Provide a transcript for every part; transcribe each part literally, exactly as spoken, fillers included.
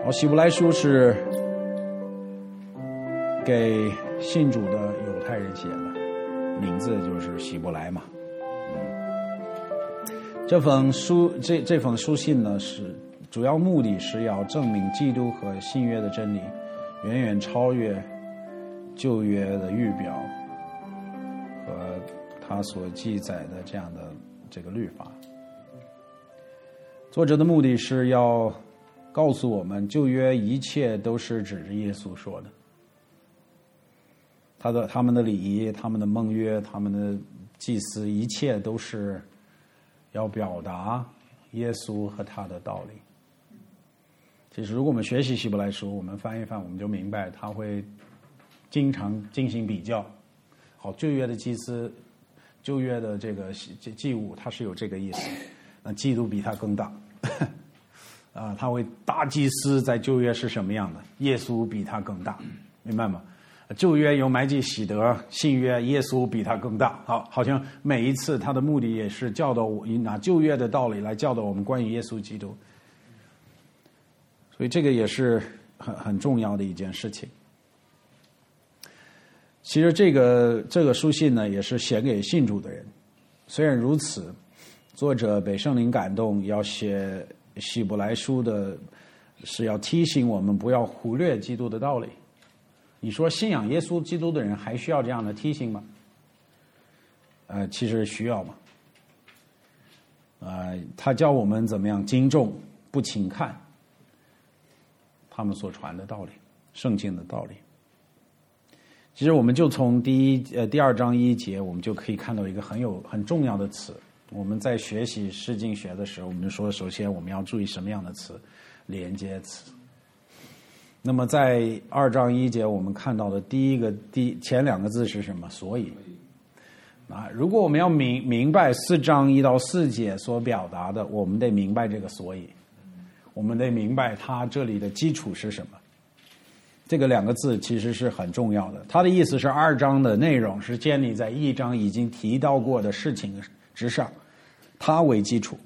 好，希伯来书是给信主的犹太人写的，名字就是希伯来嘛。这封书这这封书信呢，是主要目的是要证明基督和新约的真理远远超越旧约的预表和他所记载的这样的这个律法。作者的目的是要告诉我们，旧约一切都是指着耶稣说的，他的他们的礼仪、他们的盟约、他们的祭司，一切都是要表达耶稣和他的道理。其实如果我们学习希伯来书，我们翻一翻，我们就明白他会经常进行比较。好，旧约的祭司、旧约的这个祭物，它是有这个意思，那基督比他更大啊，他会大祭司在旧约是什么样的？耶稣比他更大，明白吗？旧约有麦基洗德，新约耶稣比他更大。好，好像每一次他的目的也是教导我，拿旧约的道理来教导我们关于耶稣基督。所以这个也是很很重要的一件事情。其实这个这个书信呢，也是写给信主的人。虽然如此，作者被圣灵感动，要写希伯来书的，是要提醒我们不要忽略基督的道理。你说信仰耶稣基督的人还需要这样的提醒吗？呃，其实需要嘛。呃，他教我们怎么样敬重，不轻看他们所传的道理，圣经的道理。其实我们就从第一呃第二章一节，我们就可以看到一个很有很重要的词。我们在学习诗经学的时候，我们说首先我们要注意什么样的词？连接词。那么在二章一节，我们看到的第一个第前两个字是什么？所以啊，如果我们要明明白四章一到四节所表达的，我们得明白这个所以，我们得明白它这里的基础是什么。这个两个字其实是很重要的。它的意思是二章的内容是建立在一章已经提到过的事情之上，它为基础。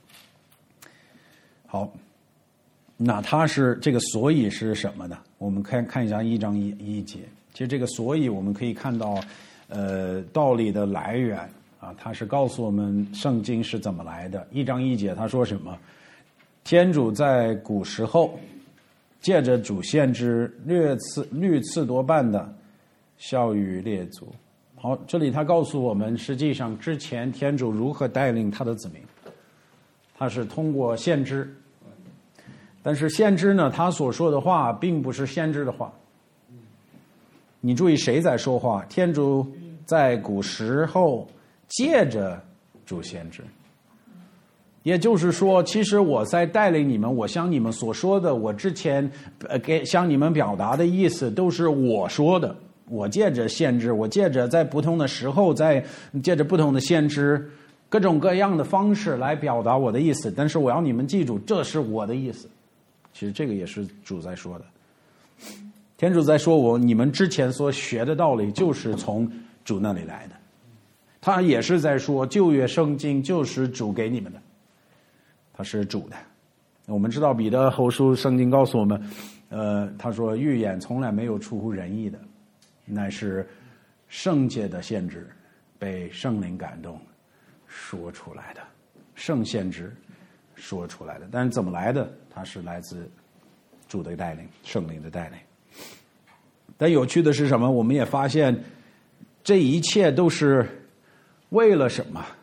好。那它是这个所以是什么呢？我们看看一下一章一一节。其实这个所以我们可以看到，呃，道理的来源啊，它是告诉我们圣经是怎么来的。一章一节他说什么？天主在古时候，借着主先知略次屡次多半的孝于列祖。好，这里他告诉我们，实际上之前天主如何带领他的子民，他是通过先知。但是先知呢，他所说的话并不是先知的话。你注意谁在说话？天主在古时候借着主先知。也就是说，其实我在带领你们，我向你们所说的，我之前呃给向你们表达的意思都是我说的。我借着先知，我借着在不同的时候，在借着不同的先知，各种各样的方式来表达我的意思。但是我要你们记住，这是我的意思。其实这个也是主在说的，天主在说我你们之前所学的道理就是从主那里来的，他也是在说旧约圣经就是主给你们的，他是主的。我们知道彼得后书圣经告诉我们，呃，他说预言从来没有出乎人意的，乃是圣洁的先知被圣灵感动说出来的，圣先知说出来的。但是怎么来的？它是来自主的带领，圣灵的带领。但有趣的是什么？我们也发现这一切都是为了什么？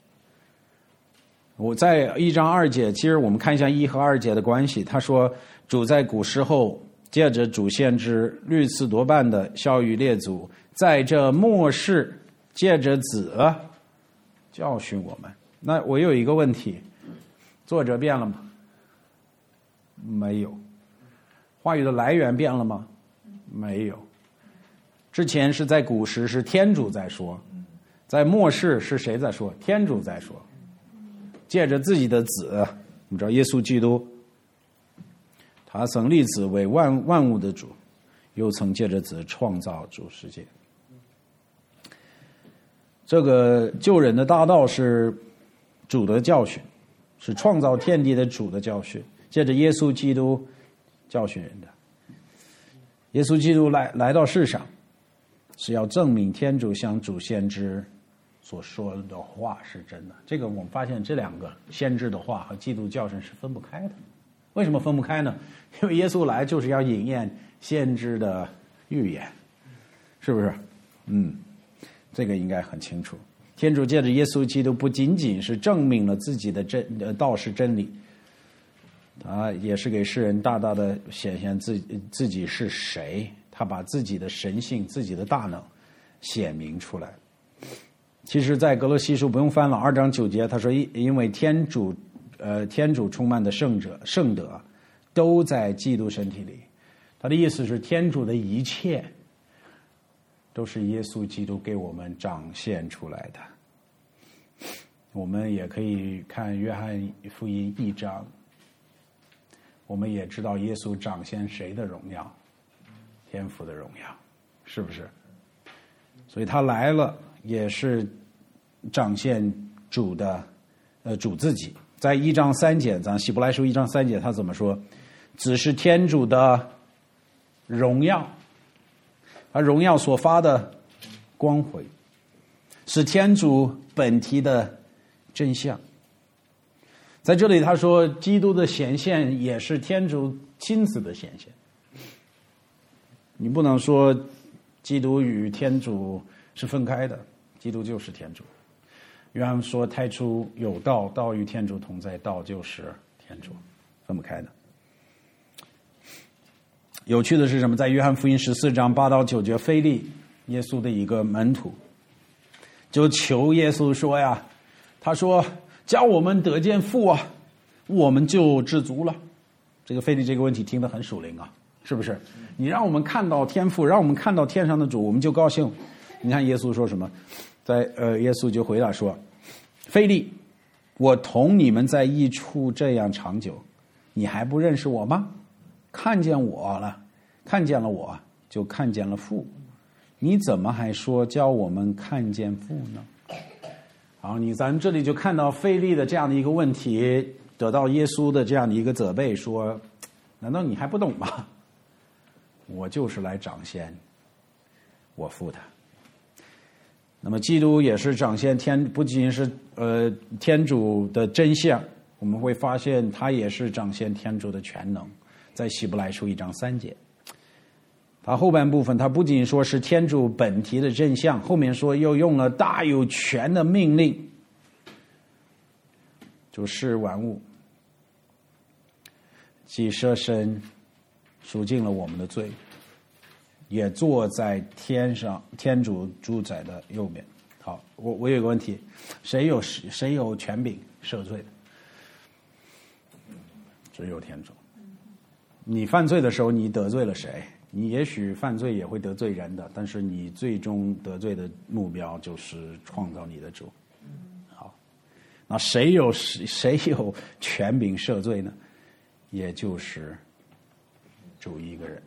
我在一章二节，其实我们看一下一和二节的关系。他说主在古时候借着主先知屡次多半的孝于列祖，在这末世借着子教训我们。那我有一个问题，作者变了吗？没有。话语的来源变了吗？没有。之前是在古时是天主在说，在末世是谁在说？天主在说，借着自己的子，我们知道耶稣基督，他曾立子为万万物的主，又曾借着子创造主世界。这个救人的大道是主的教训，是创造天地的主的教训，借着耶稣基督教训人的。耶稣基督来来到世上，是要证明天主向主先知所说的话是真的。这个我们发现这两个先知的话和基督教训是分不开的。为什么分不开呢？因为耶稣来就是要应验先知的预言，是不是？嗯，这个应该很清楚。天主借着耶稣基督不仅仅是证明了自己的真呃道是真理，他也是给世人大大的显现自自己是谁，他把自己的神性、自己的大能显明出来。其实在格罗西书不用翻了，二章九节他说，因为天主呃天主充满的圣者圣德都在基督身体里。他的意思是天主的一切都是耶稣基督给我们展现出来的。我们也可以看约翰福音一章，我们也知道耶稣展现谁的荣耀，天父的荣耀，是不是？所以他来了也是展现主的呃主自己。在一章三节，咱希伯来书一章三节他怎么说？只是天主的荣耀，而荣耀所发的光辉是天主本体的真相。在这里他说基督的显现也是天主亲自的显现。你不能说基督与天主是分开的，基督就是天主。约翰说太初有道，道与天主同在，道就是天主，分不开的。有趣的是什么？在约翰福音十四章八到九节，腓利耶稣的一个门徒就求耶稣说呀，他说叫我们得见父啊，我们就知足了。这个腓利这个问题听得很属灵啊，是不是？你让我们看到天父，让我们看到天上的主，我们就高兴。你看耶稣说什么？在呃，耶稣就回答说，腓利，我同你们在一处这样长久，你还不认识我吗？看见我了，看见了我就看见了父，你怎么还说叫我们看见父呢？好，你咱这里就看到腓利的这样的一个问题，得到耶稣的这样的一个责备，说难道你还不懂吗？我就是来彰显我父的。那么基督也是彰显天，不仅仅是呃天主的真相，我们会发现他也是彰显天主的全能。在希伯来书一章三节，他后半部分他不仅说是天主本体的真相，后面说又用了大有权的命令，就视万物，既舍身赎尽了我们的罪，也坐在天上天主主宰的右边。好，我我有个问题，谁有谁有权柄赦罪的？只有天主。你犯罪的时候，你得罪了谁？你也许犯罪也会得罪人的，但是你最终得罪的目标就是创造你的主。好，那谁有谁有权柄赦罪呢？也就是主一个人。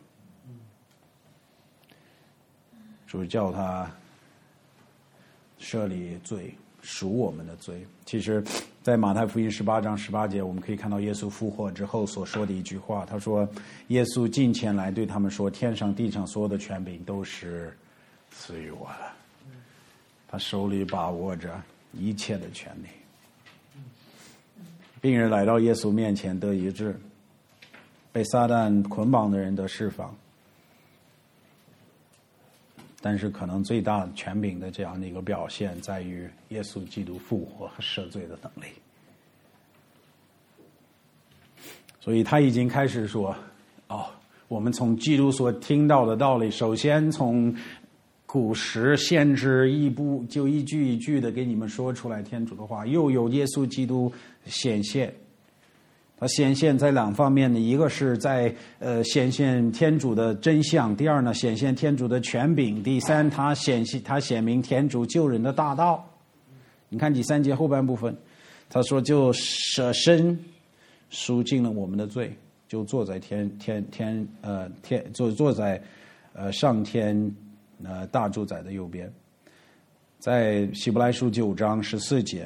主叫他赦理罪，赎我们的罪。其实在马太福音十八章十八节，我们可以看到耶稣复活之后所说的一句话，他说耶稣近前来对他们说，天上地上所有的权柄都是赐予我的，他手里把握着一切的权利。病人来到耶稣面前得医治，被撒旦捆绑的人得释放，但是可能最大权柄的这样的一个表现在于耶稣基督复活和赦罪的能力。所以他已经开始说，哦，我们从基督所听到的道理，首先从古时先知一步就一句一句的给你们说出来天主的话，又有耶稣基督显现。它显现在两方面的，一个是在呃显现天主的真相，第二呢显现天主的权柄，第三它显现它显明天主救人的大道。你看第三节后半部分，他说就舍身赎尽了我们的罪，就坐在天天天呃天坐坐在呃上天呃大主宰的右边。在希伯来书九章十四节。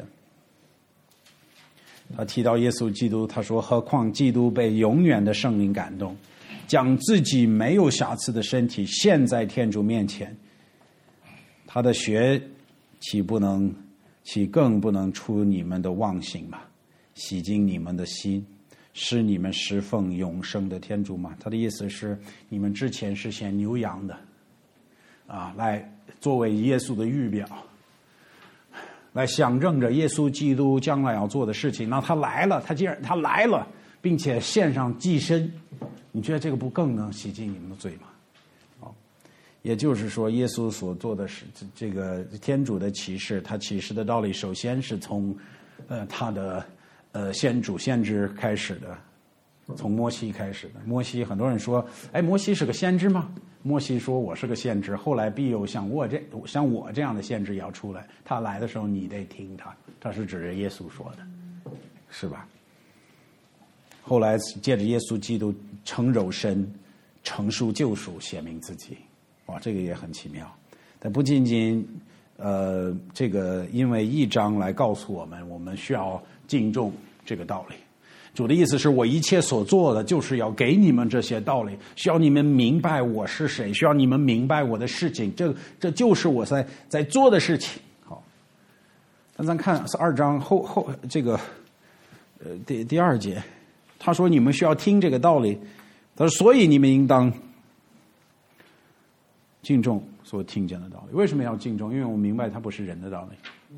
他提到耶稣基督，他说何况基督被永远的圣灵感动， 将自己没有瑕疵的身体献在天主面前，他的血岂不能岂更不能出你们的妄行吗？洗净你们的心，使你们侍奉永生的天主吗？他的意思是，你们之前是献牛羊的啊，来作为耶稣的预表，来象征着耶稣基督将来要做的事情。那他来了，他既然他来了，并且献上祭牲，你觉得这个不更能洗净你们的罪吗？哦，也就是说，耶稣所做的是这个天主的启示，他启示的道理，首先是从呃他的呃先祖先知开始的，从摩西开始的。摩西，很多人说，哎，摩西是个先知吗？摩西说，我是个先知，后来必有像我这像我这样的先知也要出来，他来的时候你得听他。他是指着耶稣说的，是吧？后来借着耶稣基督成肉身，成赎救赎，显明自己，哇，这个也很奇妙。但不仅仅呃，这个因为一章来告诉我们，我们需要敬重这个道理。主的意思是我一切所做的，就是要给你们这些道理，需要你们明白我是谁，需要你们明白我的事情，这这就是我在在做的事情。好，那咱看二章后后这个呃第第二节，他说你们需要听这个道理，他说所以你们应当敬重所听见的道理。为什么要敬重？因为我明白它不是人的道理，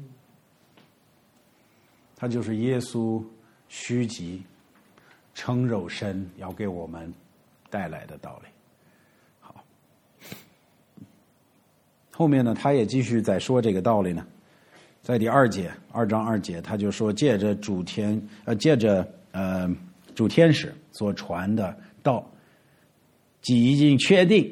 它就是耶稣虚极成肉身要给我们带来的道理。好，后面呢，他也继续在说这个道理呢，在第二节二章二节，他就说借着主天呃借着呃主天使所传的道，即已经确定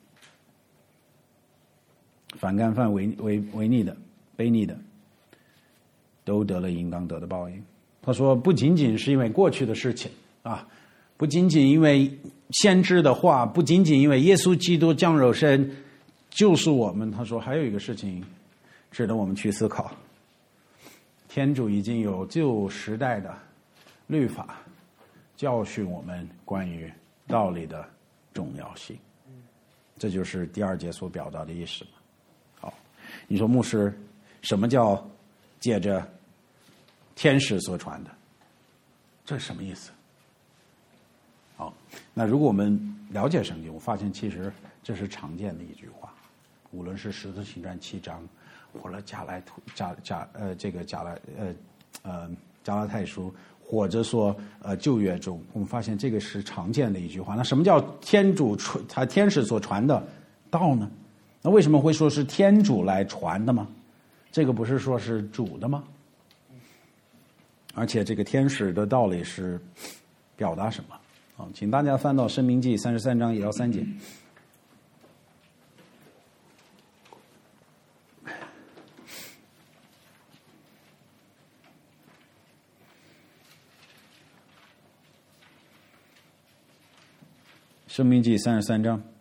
反干犯违违违逆的悖逆的，都得了应当得的报应。他说不仅仅是因为过去的事情啊，不仅仅因为先知的话，不仅仅因为耶稣基督降肉身就是我们，他说还有一个事情值得我们去思考。天主已经有旧时代的律法教训我们关于道理的重要性，这就是第二节所表达的意思。好，你说牧师，什么叫借着天使所传的？这是什么意思？好，那如果我们了解圣经，我发现其实这是常见的一句话，无论是使徒行传七章，或者加来图加加呃这个加来呃呃加拉太书，或者说呃旧约中，我们发现这个是常见的一句话。那什么叫天主传他天使所传的道呢？那为什么会说是天主来传的吗？这个不是说是主的吗？而且这个天使的道理是表达什么？啊，请大家翻到《申命记》三十三章一到三节。《申命记》三十三章。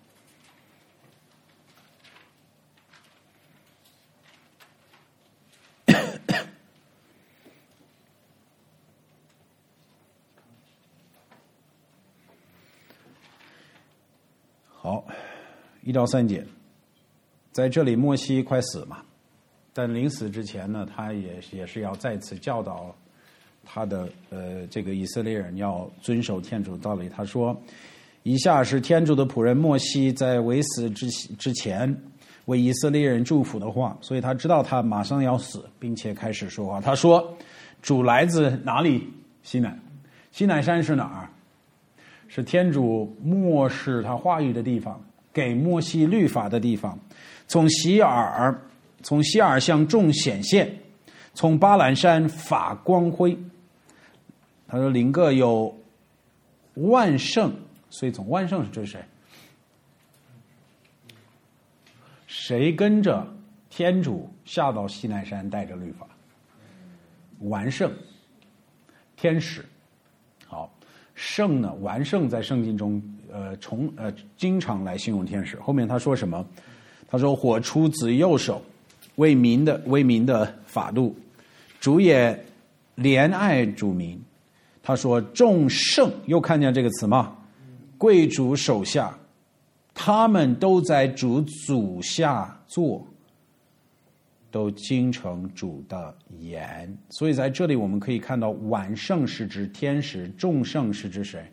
好，一到三节，在这里摩西快死嘛，但临死之前呢，他也也是要再次教导他的呃这个以色列人要遵守天主道理。他说，以下是天主的仆人摩西在未死之之前为以色列人祝福的话，所以他知道他马上要死，并且开始说话。他说，主来自哪里？西乃。西乃山是哪儿？是天主漠视他话语的地方，给摩西律法的地方。从西尔，从西尔向众显现，从巴兰山发光辉。他说领个有万圣，所以从万圣是指谁？谁跟着天主下到西奈山带着律法？完圣，天使。好，圣呢？完圣在圣经中，呃，重呃经常来形容天使。后面他说什么？他说：“火出自右手，为民的为民的法度，主也怜爱主民。”他说：“众圣，又看见这个词吗？ 贵主手下，他们都在主足下坐，都精诚主的言。所以在这里我们可以看到，晚圣是指天使，众圣是指谁？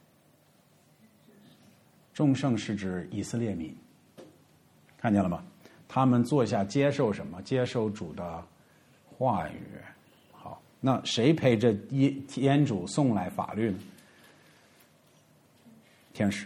众圣是指以色列民，看见了吗？他们坐下接受什么？接受主的话语。好，那谁陪着天主送来法律呢？天使。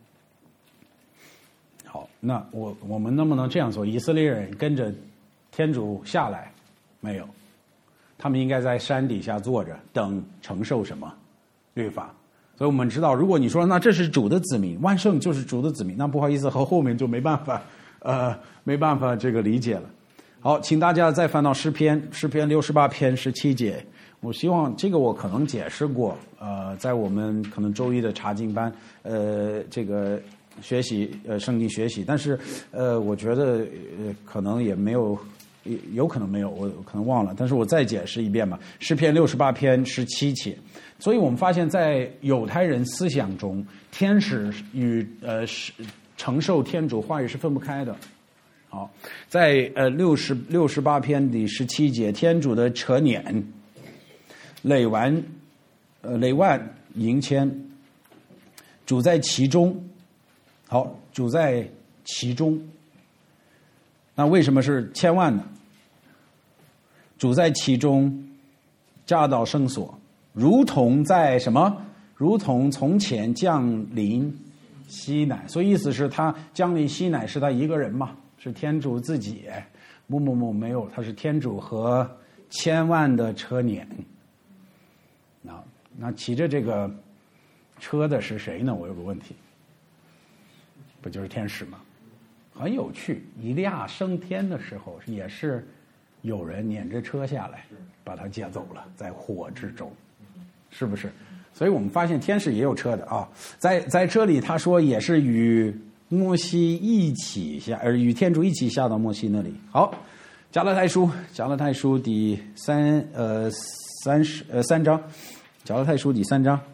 好，那我我们能不能这样做？以色列人跟着天主下来没有？他们应该在山底下坐着，等承受什么律法？所以我们知道，如果你说那这是主的子民，万圣就是主的子民，那不好意思，和后面就没办法，呃，没办法这个理解了。好，请大家再翻到诗篇，诗篇六十八篇十七节。我希望这个我可能解释过，呃，在我们可能周一的查经班，呃，这个学习呃圣经学习，但是呃，我觉得呃可能也没有，有可能没有，我可能忘了，但是我再解释一遍吧。诗篇六十八篇十七节。所以我们发现，在犹太人思想中，天使与呃承受天主话语是分不开的。好，在呃六十六十八篇第十七节，天主的车辇、累完、呃累万营千，主在其中。好，主在其中。那为什么是千万呢？主在其中，驾到圣所。如同在什么？如同从前降临西乃，所以意思是他降临西乃是他一个人嘛？是天主自己？不不不，没有，他是天主和千万的车辇。那那骑着这个车的是谁呢？我有个问题，不就是天使吗？很有趣，以利亚升天的时候，也是有人撵着车下来，把他接走了，在火之中。是不是？所以我们发现天使也有车的啊，在在这里他说也是与摩西一起下，而与天主一起下到摩西那里。好，加拉太书，加拉太书第三呃三十呃三章，加拉太书第三章。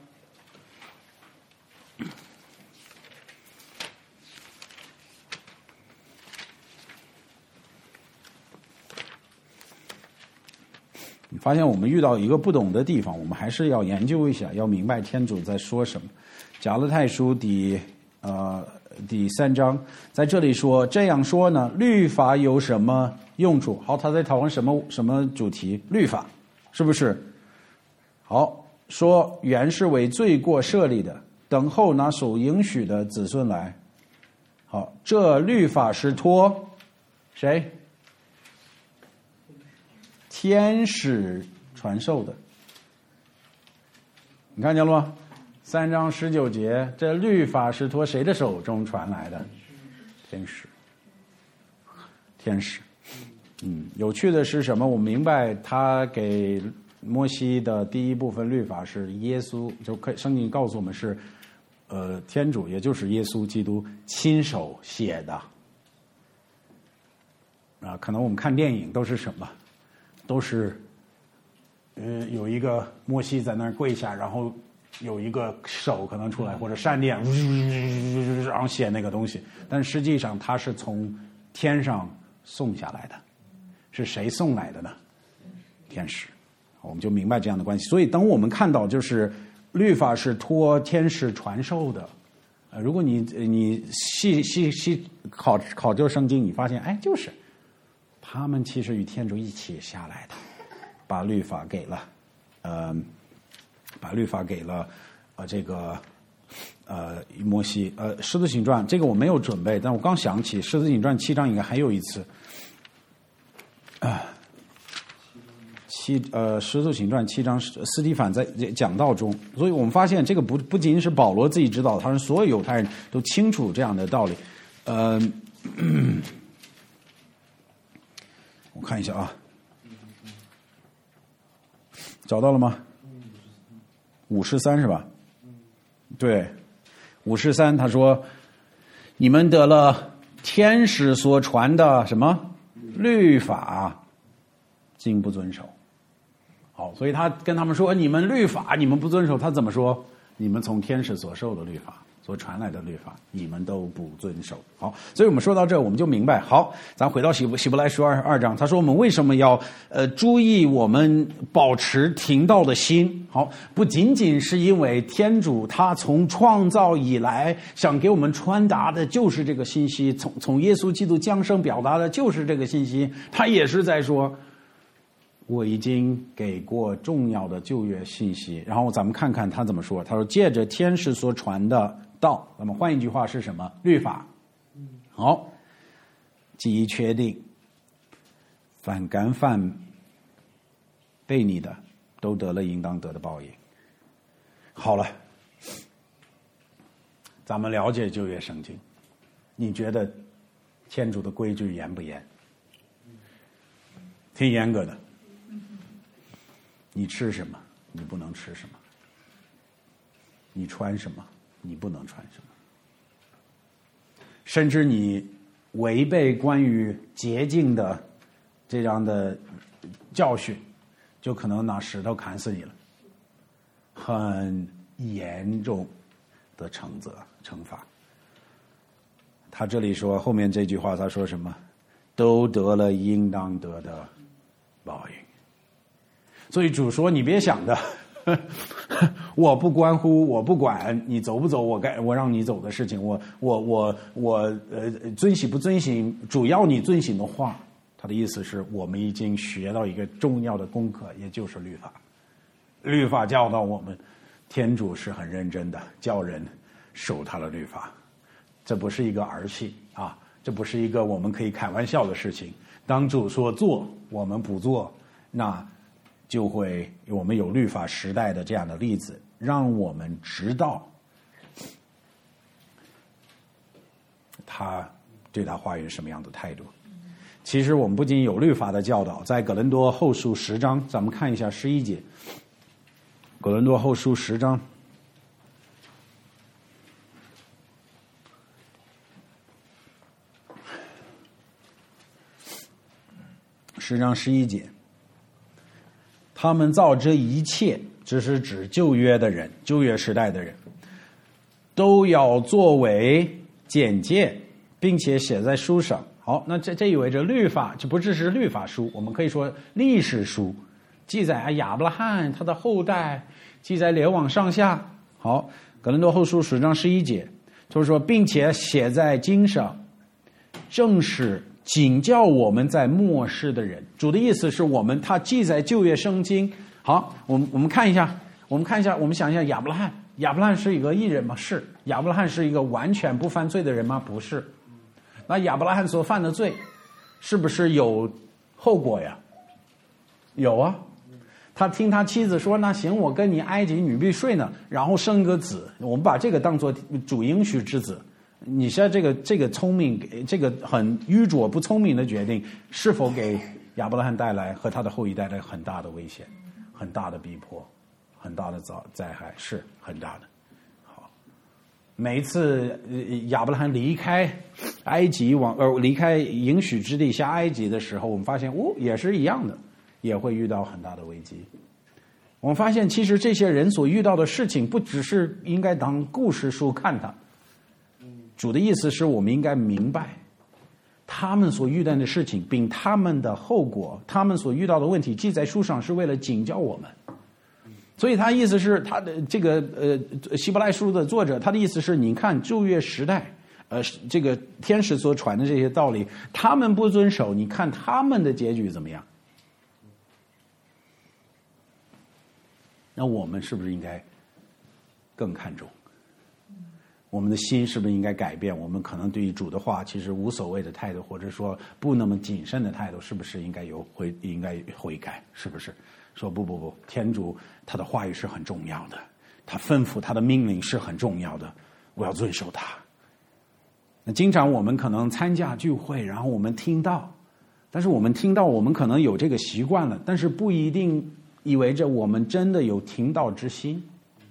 你发现我们遇到一个不懂的地方，我们还是要研究一下，要明白天主在说什么。加拉太书第呃第三章，在这里说这样说呢，律法有什么用处？好，他在讨论什么什么主题？律法，是不是？好，说原是为罪过设立的，等候那所应许的子孙来。好，这律法是托谁？天使传授的，你看见了吗？三章十九节，这律法是托谁的手中传来的？天使，天使。嗯，有趣的是什么？我明白他给摩西的第一部分律法是耶稣，就可以圣经告诉我们是，呃，天主，也就是耶稣基督亲手写的。啊，可能我们看电影都是什么？都是，呃，有一个摩西在那儿跪下，然后有一个手可能出来，或者闪电，然后写那个东西。但实际上他是从天上送下来的，是谁送来的呢？天使。我们就明白这样的关系。所以当我们看到就是律法是托天使传授的，呃，如果你你细细细考考究圣经，你发现，哎，就是。他们其实与天主一起下来的，把律法给了，呃，把律法给了，呃，这个，呃，摩西，呃，狮子行传，这个我没有准备，但我刚想起，狮子行传七章应该还有一次，啊，七呃，狮子行传七章，斯蒂凡在讲道中，所以我们发现这个不不仅仅是保罗自己知道，他说所有犹太人都清楚这样的道理，呃。我看一下啊，找到了吗？五十三是吧？对，五十三。他说：“你们得了天使所传的什么律法，竟不遵守。”好，所以他跟他们说：“你们律法，你们不遵守。”他怎么说？你们从天使所受的律法所传来的律法，你们都不遵守。好，所以我们说到这，我们就明白。好，咱回到希伯希伯来书二二章，他说我们为什么要呃注意我们保持听道的心？好，不仅仅是因为天主他从创造以来想给我们传达的就是这个信息，从从耶稣基督降生表达的就是这个信息，他也是在说，我已经给过重要的旧约信息。然后咱们看看他怎么说，他说借着天使所传的道，那么换一句话是什么？律法。好，既已确定，凡干犯悖逆的，都得了应当得的报应。好了，咱们了解旧约圣经，你觉得天主的规矩严不严？挺严格的。你吃什么，你不能吃什么；你穿什么，你不能穿什么。甚至你违背关于洁净的这样的教训，就可能拿石头砍死你了，很严重的惩责惩罚。他这里说后面这句话，他说什么？都得了应当得的报应。所以主说你别想的我不关乎，我不管你走不走我该我让你走的事情，我我我我呃遵行不遵行，主要你遵行的话。他的意思是我们已经学到一个重要的功课，也就是律法。律法教导我们，天主是很认真的叫人守他的律法，这不是一个儿戏啊，这不是一个我们可以开玩笑的事情。当主说做，我们不做，那就会我们有律法时代的这样的例子，让我们知道他对他话语什么样的态度。其实我们不仅有律法的教导，在哥林多后书十章，咱们看一下十一节。哥林多后书十章十章十一节，他们造这一切，只是指旧约的人，旧约时代的人，都要作为简介，并且写在书上。好，那这这意味着律法，这不只是律法书，我们可以说历史书，记载亚伯拉罕他的后代，记载列王上下。好，哥林多后书十章十一节，就是说，并且写在经上，正是警教我们在末世的人。主的意思是我们他记载旧约圣经。好，我们我们看一下，我们看一下，我们想一下亚伯拉罕，亚伯拉罕是一个义人吗？是。亚伯拉罕是一个完全不犯罪的人吗？不是。那亚伯拉罕所犯的罪，是不是有后果呀？有啊。他听他妻子说，那行，我跟你埃及女婢睡呢，然后生个子，我们把这个当作主应许之子。你现在这个这个聪明，这个很愚拙不聪明的决定，是否给亚伯拉罕带来和他的后裔带来很大的危险、很大的逼迫、很大的灾害？是很大的。好，每一次亚伯拉罕离开埃及往呃离开应许之地下埃及的时候，我们发现哦也是一样的，也会遇到很大的危机。我们发现其实这些人所遇到的事情，不只是应该当故事书看它。主的意思是我们应该明白他们所遇到的事情并他们的后果，他们所遇到的问题记在书上是为了警教我们。所以他意思是他的这个呃希伯来书的作者，他的意思是你看旧约时代呃这个天使所传的这些道理，他们不遵守，你看他们的结局怎么样？那我们是不是应该更看重？我们的心是不是应该改变？我们可能对于主的话其实无所谓的态度，或者说不那么谨慎的态度，是不是应该有悔应该悔改？是不是说不不不，天主他的话语是很重要的，他吩咐他的命令是很重要的，我要遵守他。那经常我们可能参加聚会，然后我们听到，但是我们听到我们可能有这个习惯了，但是不一定意味着我们真的有听道之心。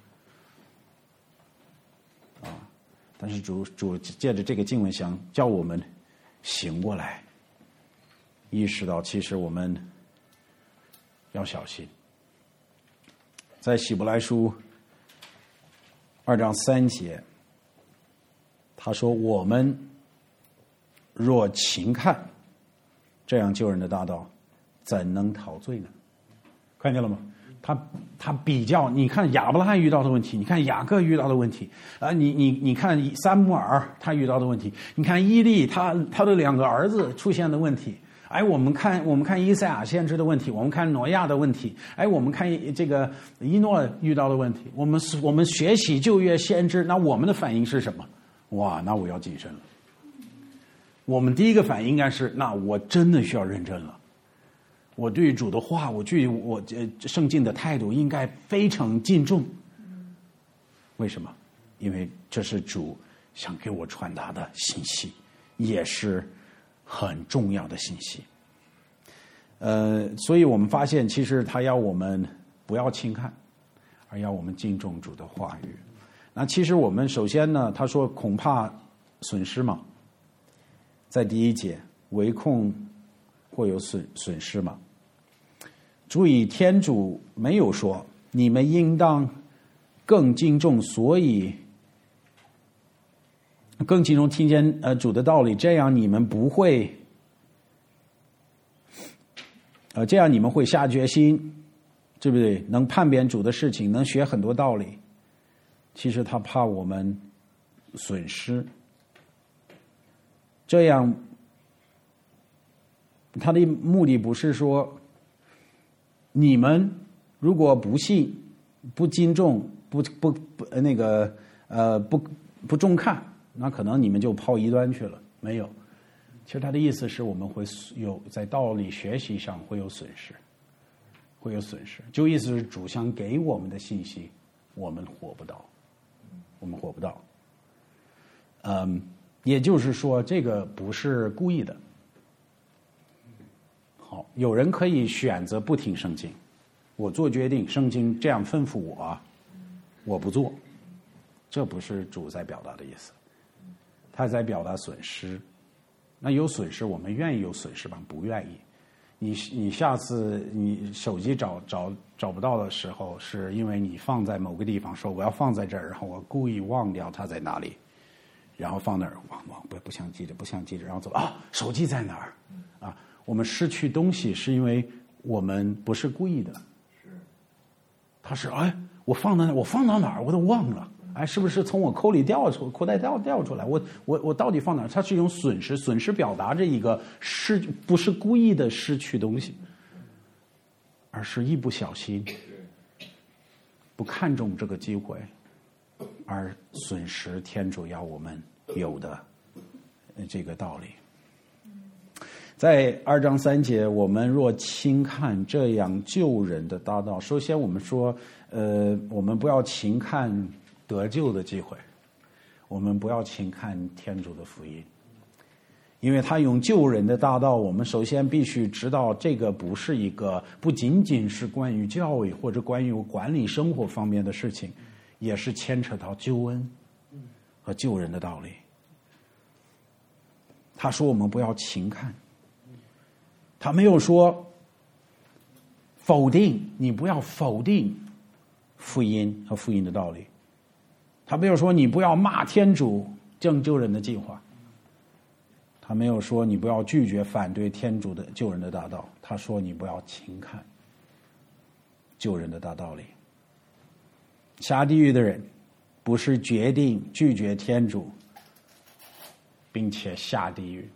但是主主借着这个经文想叫我们醒过来，意识到其实我们要小心。在希伯来书二章三节， 他说我们若轻看这样救人的大道，怎能陶醉呢？看见了吗？他他比较，你看亚伯拉罕遇到的问题，你看雅各遇到的问题，啊，你你你看撒母耳他遇到的问题，你看伊利他他的两个儿子出现的问题，哎，我们看我们看以赛亚先知的问题，我们看挪亚的问题，哎，我们看这个以诺遇到的问题，我们我们学习旧约先知，那我们的反应是什么？哇，那我要谨慎了。我们第一个反应应该是，那我真的需要认真了。我对主的话，我对我呃圣经的态度应该非常敬重。为什么？因为这是主想给我传达的信息，也是很重要的信息。呃，所以我们发现，其实他要我们不要轻看，而要我们敬重主的话语。那其实我们首先呢，他说恐怕损失嘛，在第一节，唯恐会有损损失嘛。注意，天主没有说你们应当更敬重，所以更敬重听见呃主的道理，这样你们不会，呃，这样你们会下决心，对不对？能判别主的事情，能学很多道理。其实他怕我们损失，这样他的目的不是说你们如果不信、不敬重、不不不那个呃不不重看，那可能你们就抛异端去了。没有，其实他的意思是我们会有在道理学习上会有损失，会有损失。就意思是主想给我们的信息，我们活不到，我们活不到。嗯，也就是说，这个不是故意的。好，有人可以选择不听圣经，我做决定，圣经这样吩咐我，我不做，这不是主在表达的意思，他在表达损失。那有损失，我们愿意有损失吧？不愿意。你你下次你手机找找找不到的时候，是因为你放在某个地方，说我要放在这儿，然后我故意忘掉它在哪里，然后放那儿，忘忘不不想记着，不想记着，然后走啊，手机在哪儿？啊，我们失去东西是因为我们不是故意的，是，他是哎，我放到那，我放到哪儿我都忘了，哎，是不是从我口里掉出口袋掉掉出来？我我我到底放哪儿？它是一种损失，损失表达着一个失，不是故意的失去东西，而是一不小心，不看重这个机会，而损失天主要我们有的这个道理。在二章三节，我们若轻看这样救人的大道，首先我们说，呃，我们不要轻看得救的机会，我们不要轻看天主的福音，因为他用救人的大道，我们首先必须知道，这个不是一个不仅仅是关于教育或者关于管理生活方面的事情，也是牵扯到救恩和救人的道理。他说我们不要轻看，他没有说否定，你不要否定福音和福音的道理。他没有说你不要骂天主拯救人的计划，他没有说你不要拒绝反对天主的救人的大道，他说你不要轻看救人的大道理。下地狱的人不是决定拒绝天主并且下地狱，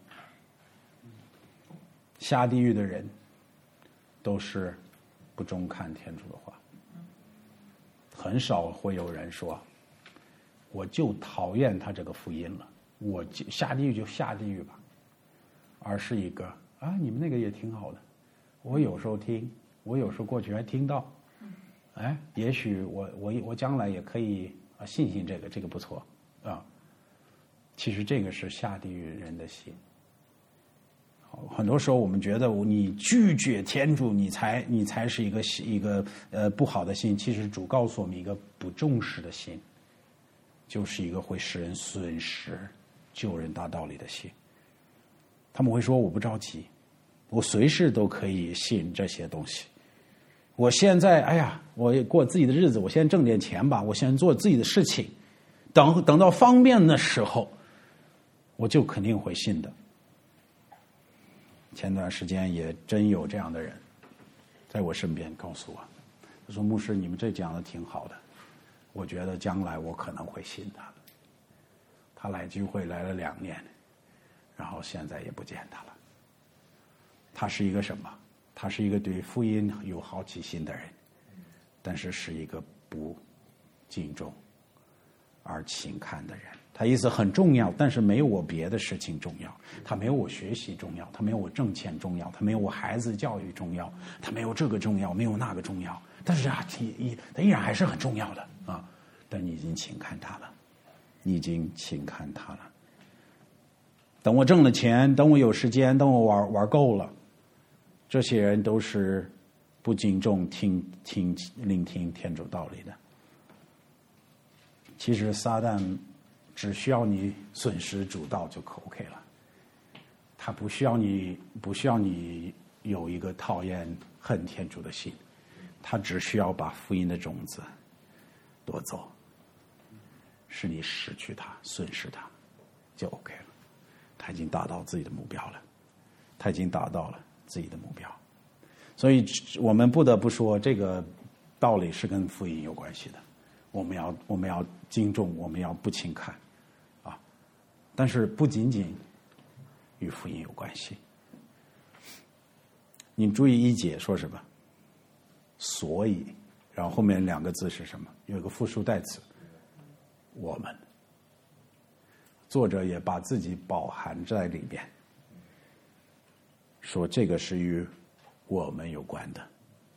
下地狱的人都是不中看天主的话。很少会有人说我就讨厌他这个福音了，我就下地狱就下地狱吧，而是一个啊，你们那个也挺好的，我有时候听，我有时候过去还听到，哎，也许我我我将来也可以啊信信这个，这个不错啊。其实这个是下地狱人的心。很多时候我们觉得你拒绝天主，你才你才是一个一个呃不好的心。其实主告诉我们，一个不重视的心，就是一个会使人损失救人大道理的心。他们会说我不着急，我随时都可以信这些东西。我现在哎呀，我过自己的日子，我先挣点钱吧，我先做自己的事情，等等到方便的时候， 我就肯定会信的。前段时间也真有这样的人在我身边告诉我，他说牧师，你们这讲的挺好的，我觉得将来我可能会信他。他来聚会来了两年，然后现在也不见他了。他是一个什么？他是一个对福音有好奇心的人，但是是一个不敬重而轻看的人。他意思很重要，但是没有我别的事情重要，他没有我学习重要，他没有我挣钱重要，他没有我孩子教育重要，他没有这个重要，没有那个重要，但是啊，他依然还是很重要的啊。但你已经轻看他了，你已经轻看他了。等我挣了钱，等我有时间，等我玩玩够了，这些人都是不敬重听听聆听天主道理的。其实撒旦只需要你损失主道就可 OK 了，他不需要你不需要你有一个讨厌恨天主的心，他只需要把福音的种子夺走，使你失去它，损失它，就 OK 了。他已经达到自己的目标了，他已经达到了自己的目标，所以我们不得不说，这个道理是跟福音有关系的。我们要我们要敬重，我们要不轻看。但是不仅仅与福音有关系。你注意一节说什么？所以，然后后面两个字是什么？有一个复数代词，我们。作者也把自己包含在里边，说这个是与我们有关的，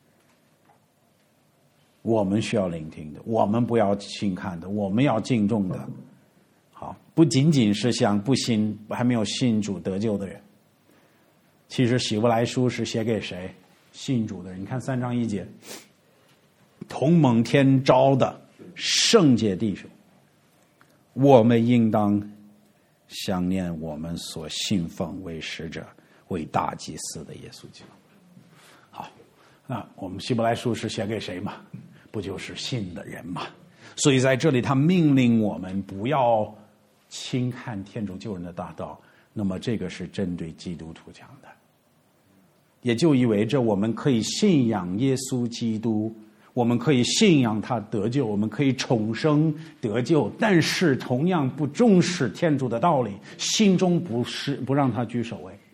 我们需要聆听的，我们不要轻看的，我们要敬重的。好，不仅仅是向不信还没有信主得救的人，其实希伯来书是写给谁？信主的人。你看三章一节，同蒙天召的圣洁弟兄，我们应当想念我们所信奉为使者为大祭司的耶稣基督。好，那我们希伯来书是写给谁嘛？不就是信的人嘛？所以在这里他命令我们不要轻看天主救人的大道，那么这个是针对基督徒讲的，也就意味着我们可以信仰耶稣基督，我们可以信仰他得救，我们可以重生得救，但是同样不重视天主的道理，心中不是不让他居首位，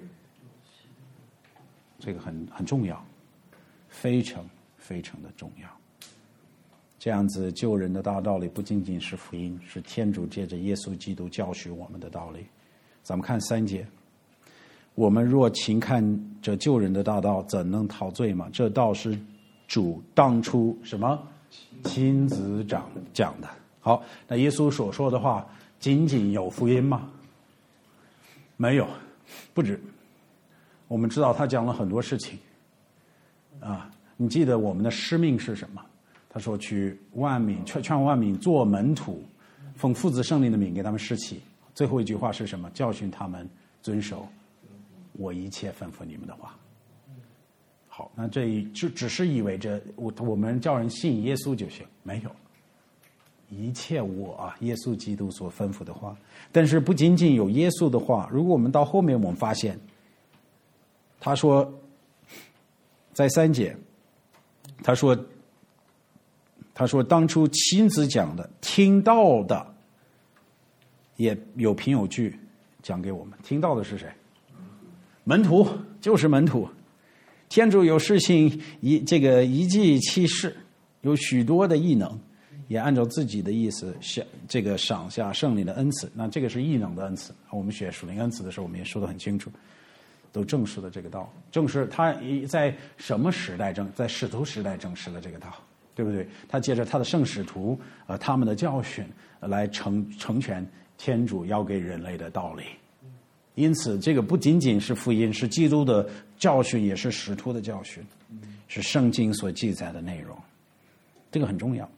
这个很很重要，非常非常的重要。这样子救人的大道理不仅仅是福音，是天主借着耶稣基督教训我们的道理。咱们看三节，我们若轻看这救人的大道，怎能陶醉嘛？这道是主当初什么亲自讲讲的。好，那耶稣所说的话仅仅有福音吗？没有，不止。我们知道他讲了很多事情啊。你记得我们的使命是什么？他说去万民劝劝万民做门徒，奉父子圣灵的名给他们施洗。最后一句话是什么？教训他们遵守我一切吩咐你们的话。好，那这就只是意味着我我们叫人信耶稣就行，没有一切我啊耶稣基督所吩咐的话。但是不仅仅有耶稣的话，如果我们到后面我们发现，他说在三节，他说他说当初亲自讲的，听到的也有凭有据讲给我们。听到的是谁？门徒，就是门徒。天主有事情一这个一记其事，有许多的异能，也按照自己的意思下这个赏下圣灵的恩赐。那这个是异能的恩赐，我们学属灵恩赐的时候我们也说得很清楚，都证实了这个道。证实他在什么时代证？在使徒时代证实了这个道，对不对？他借着他的圣使徒呃他们的教训来成成全天主要给人类的道理。因此这个不仅仅是福音，是基督的教训，也是使徒的教训，是圣经所记载的内容，这个很重要。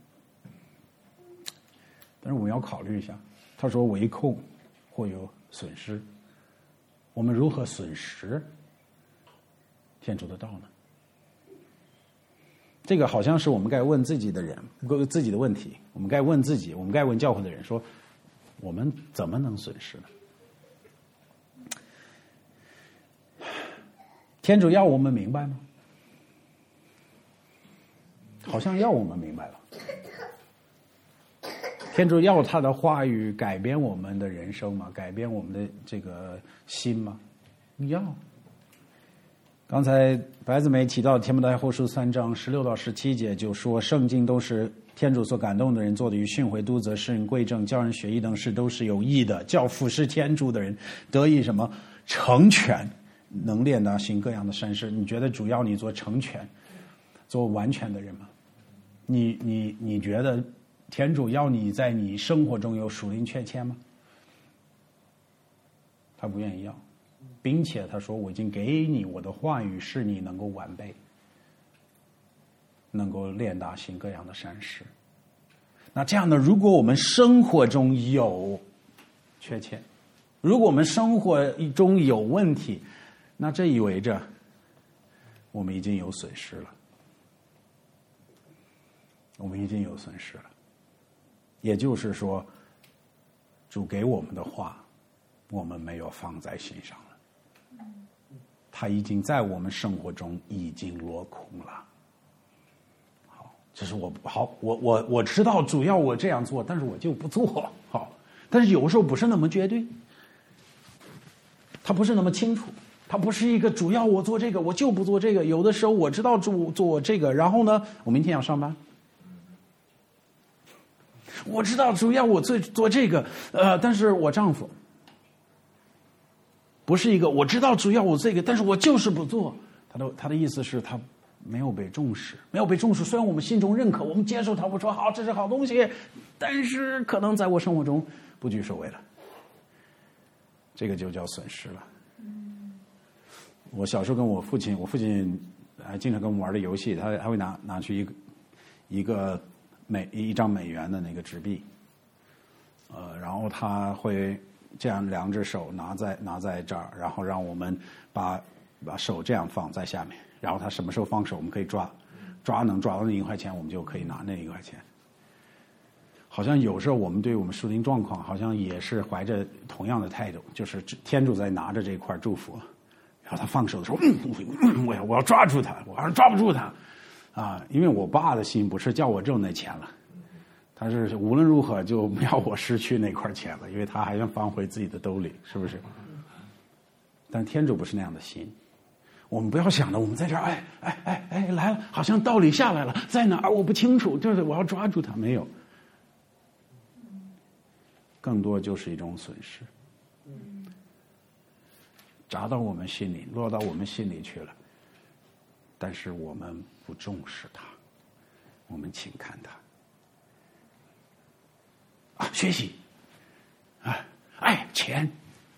但是我们要考虑一下，他说围控或有损失，我们如何损失天主的道呢？这个好像是我们该问自己的人自己的问题，我们该问自己，我们该问教会的人说，我们怎么能损失呢？ 天主要我们明白吗？好像要我们明白了。天主要他的话语改变我们的人生吗？改变我们的这个心吗？要。刚才白子梅提到提摩太后书三章十六到十七节，就说圣经都是天主所感动的人做的，与训诲、督责、使人归正、教人学义等事都是有益的，叫服侍天主的人得以什么成全，能练达行各样的善事。你觉得主要你做成全，做完全的人吗？你你你觉得天主要你在你生活中有属灵缺欠吗？他不愿意要，并且他说我已经给你我的话语，是你能够完备，能够练达行各样的善事。那这样的，如果我们生活中有缺欠，如果我们生活中有问题，那这意味着我们已经有损失了，我们已经有损失了。也就是说，主给我们的话，我们没有放在心上了，他已经在我们生活中已经落空了。好，这是我好，我我我知道主要我这样做，但是我就不做。好，但是有时候不是那么绝对，他不是那么清楚，他不是一个主要我做这个，我就不做这个。有的时候我知道主做这个，然后呢，我明天要上班。我知道主要我做做这个，呃，但是我丈夫不是一个我知道主要我这个，但是我就是不做。他的他的意思是他没有被重视，没有被重视。虽然我们心中认可，我们接受他，我说好，这是好东西，但是可能在我生活中不居首位了，这个就叫损失了。我小时候跟我父亲，我父亲还经常跟我们玩的游戏，他还会拿拿去一个一个。美一张美元的那个纸币，呃，然后他会这样两只手拿在拿在这儿，然后让我们把把手这样放在下面，然后他什么时候放手，我们可以抓，抓能抓到那一块钱，我们就可以拿那一块钱。好像有时候我们对我们属灵状况，好像也是怀着同样的态度，就是天主在拿着这块祝福，然后他放手的时候，嗯，我要我要抓住他，我好像抓不住他。啊，因为我爸的心不是叫我挣那钱了，他是无论如何就不要我失去那块钱了，因为他还想放回自己的兜里，是不是？但天主不是那样的心，我们不要想着我们在这儿，哎哎哎哎来了，好像道理下来了，在哪儿我不清楚，就是我要抓住他，没有，更多就是一种损失，砸到我们心里，落到我们心里去了，但是我们不重视它，我们轻看它。啊，学习，啊，哎，钱。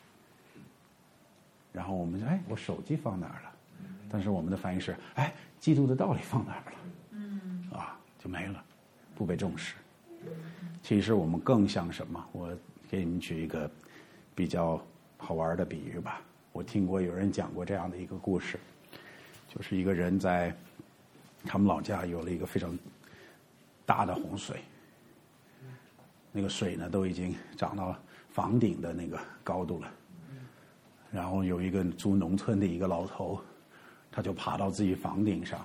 然后我们说，哎，我手机放哪儿了？但是我们的反应是，哎，基督的道理放哪儿了？嗯，啊，就没了，不被重视。其实我们更像什么？我给你们举一个比较好玩的比喻吧。我听过有人讲过这样的一个故事，就是一个人在他们老家有了一个非常大的洪水，那个水呢都已经涨到房顶的那个高度了。然后有一个住农村的一个老头，他就爬到自己房顶上，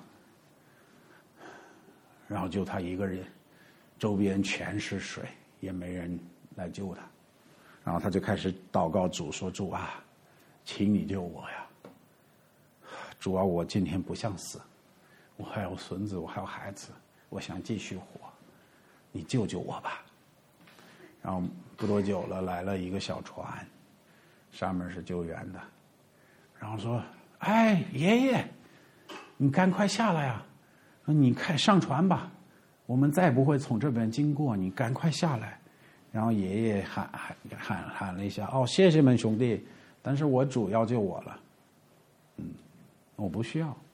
然后就他一个人，周边全是水，也没人来救他。然后他就开始祷告主说：“主啊，请你救我呀！主啊，我今天不想死。我还有孙子，我还有孩子，我想继续活，你救救我吧。”然后不多久了，来了一个小船，上面是救援的，然后说：“哎，爷爷，你赶快下来啊！你快上船吧，我们再不会从这边经过，你赶快下来。”然后爷爷喊喊喊喊了一下：“哦，谢谢们兄弟，但是我主要救我了，嗯，我不需要。”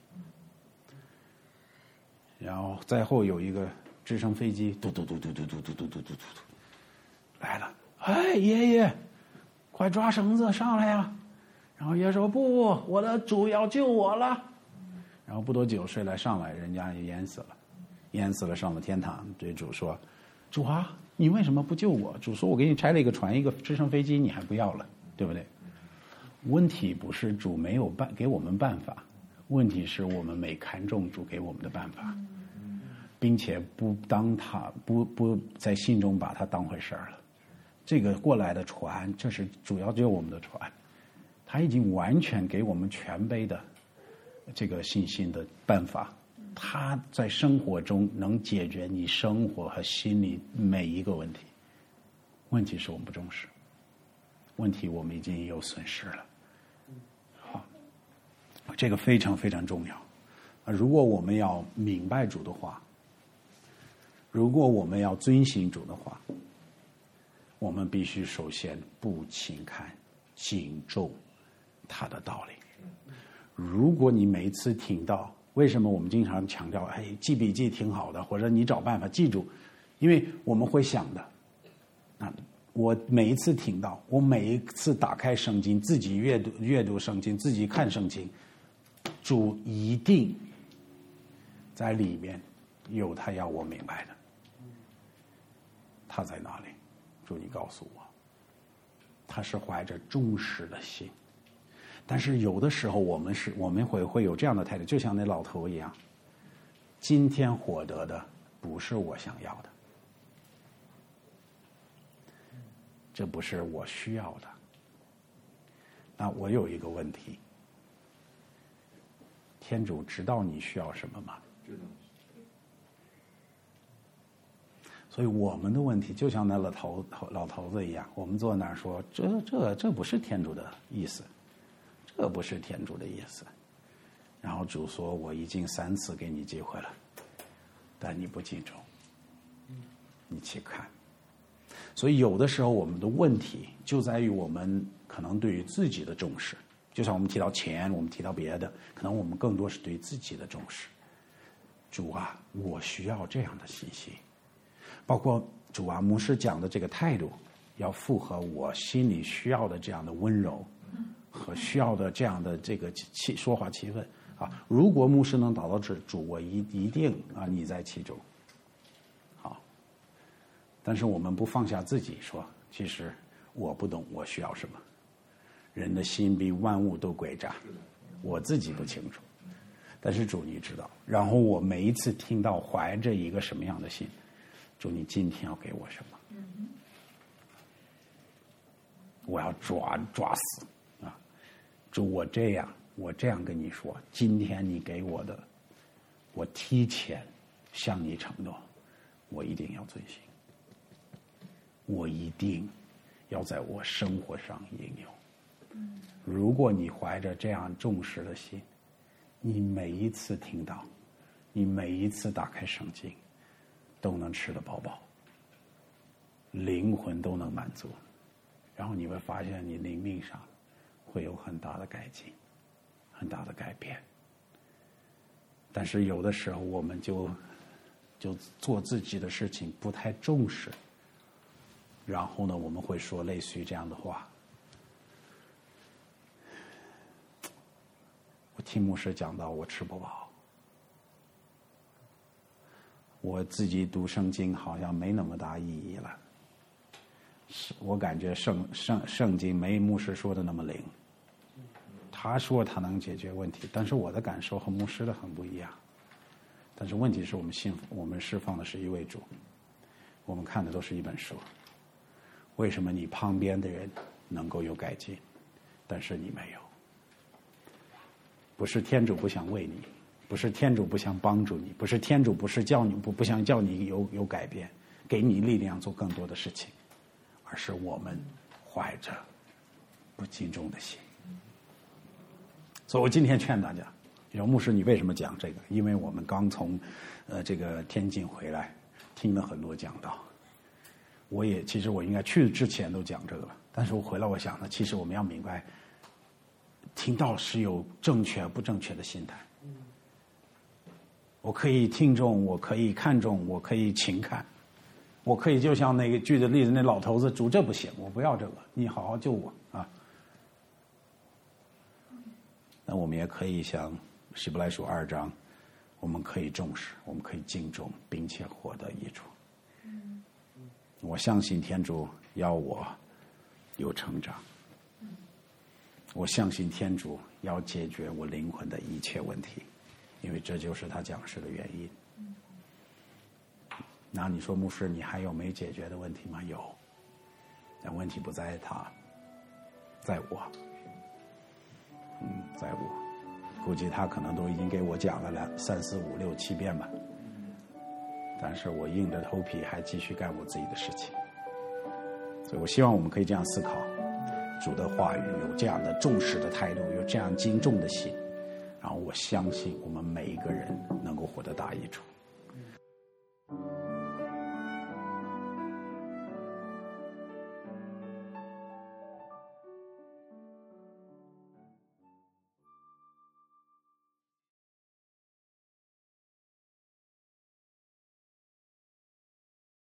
然后再后有一个直升飞机，嘟嘟嘟嘟嘟嘟嘟嘟嘟嘟嘟来了，哎，爷爷，快抓绳子上来呀！然后爷爷说：“不，我的主要救我了。”然后不多久，水来上来，人家也淹死了，淹死了，上了天堂。对主说：“主啊，你为什么不救我？”主说：“我给你拆了一个船，一个直升飞机，你还不要了，对不对？”问题不是主没有办给我们办法， 问题是我们没看重主给我们的办法，并且不当他不不在心中把它当回事儿了。这个过来的船，这是主要就是我们的船，他已经完全给我们全备的这个信心的办法，他在生活中能解决你生活和心理每一个问题。问题是我们不重视，问题我们已经有损失了。好，这个非常非常重要。如果我们要明白主的话，如果我们要遵行主的话，我们必须首先不轻看、敬重他的道理。如果你每一次听到，为什么我们经常强调，哎，记笔记挺好的，或者你找办法记住，因为我们会想的，啊，我每一次听到，我每一次打开圣经，自己阅读阅读圣经，自己看圣经，主一定在里面有他要我明白的。他在哪里？主，你告诉我。他是怀着忠实的心，但是有的时候我们是我们会会有这样的态度，就像那老头一样，今天获得的不是我想要的，这不是我需要的。那我有一个问题，天主知道你需要什么吗？知道。所以我们的问题就像那老头老头子一样，我们坐那儿说，这这这不是天主的意思，这不是天主的意思。然后主说，我已经三次给你机会了，但你不敬重，你去看。所以有的时候我们的问题就在于我们可能对于自己的重视，就像我们提到钱，我们提到别的，可能我们更多是对自己的重视。主啊，我需要这样的信息。包括主啊，牧师讲的这个态度，要符合我心里需要的这样的温柔，和需要的这样的这个气说话气氛啊。如果牧师能达到这，主我一一定啊，你在其中。好，但是我们不放下自己说，其实我不懂我需要什么。人的心比万物都诡诈，我自己不清楚，但是主你知道。然后我每一次听到怀着一个什么样的心。主，你今天要给我什么？我要抓抓死啊！主，我这样，我这样跟你说，今天你给我的，我提前向你承诺，我一定要遵行，我一定要在我生活上应用。如果你怀着这样重视的心，你每一次听到，你每一次打开圣经。都能吃得饱饱，灵魂都能满足，然后你会发现你灵命上会有很大的改进，很大的改变。但是有的时候我们就就做自己的事情不太重视，然后呢，我们会说类似于这样的话。我听牧师讲到，我吃不饱。我自己读圣经好像没那么大意义了，我感觉圣圣圣经没牧师说的那么灵。他说他能解决问题，但是我的感受和牧师的很不一样。但是问题是我们信我们释放的是一位主，我们看的都是一本书。为什么你旁边的人能够有改进，但是你没有？不是天主不想为你。不是天主不想帮助你，不是天主不是叫你不不想叫你有有改变，给你力量做更多的事情，而是我们怀着不敬重的心。所以我今天劝大家，有牧师，你为什么讲这个？因为我们刚从呃这个天津回来，听了很多讲道。我也其实我应该去之前都讲这个了，但是我回来我想呢，其实我们要明白，听到是有正确不正确的心态。我可以听重，我可以看重，我可以轻看，我可以就像那个举的例子，那老头子，主这不行，我不要这个，你好好救我啊。那我们也可以像希伯来书二章，我们可以重视，我们可以敬重，并且获得益处。我相信天主要我有成长， 我相信天主要解决我灵魂的一切问题，因为这就是他讲师的原因。那你说牧师，你还有没解决的问题吗？有，但问题不在他，在我。嗯，在我。估计他可能都已经给我讲了两三四五六七遍吧，但是我硬着头皮还继续干我自己的事情。所以我希望我们可以这样思考主的话语，有这样的重视的态度，有这样敬重的心，然后我相信我们每一个人能够获得大益处。